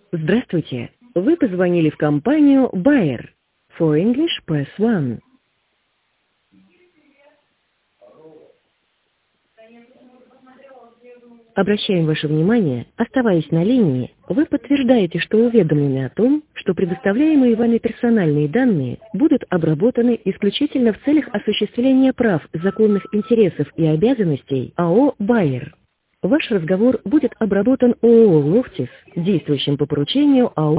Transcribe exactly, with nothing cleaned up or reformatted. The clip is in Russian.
Здравствуйте. Вы позвонили в компанию Bayer. For English, press one. Обращаем ваше внимание, оставаясь на линии, вы подтверждаете, что уведомлены о том, что предоставляемые вами персональные данные будут обработаны исключительно в целях осуществления прав, законных интересов и обязанностей АО «Bayer». Ваш разговор будет обработан ООО «Лохтис», действующим по поручению АО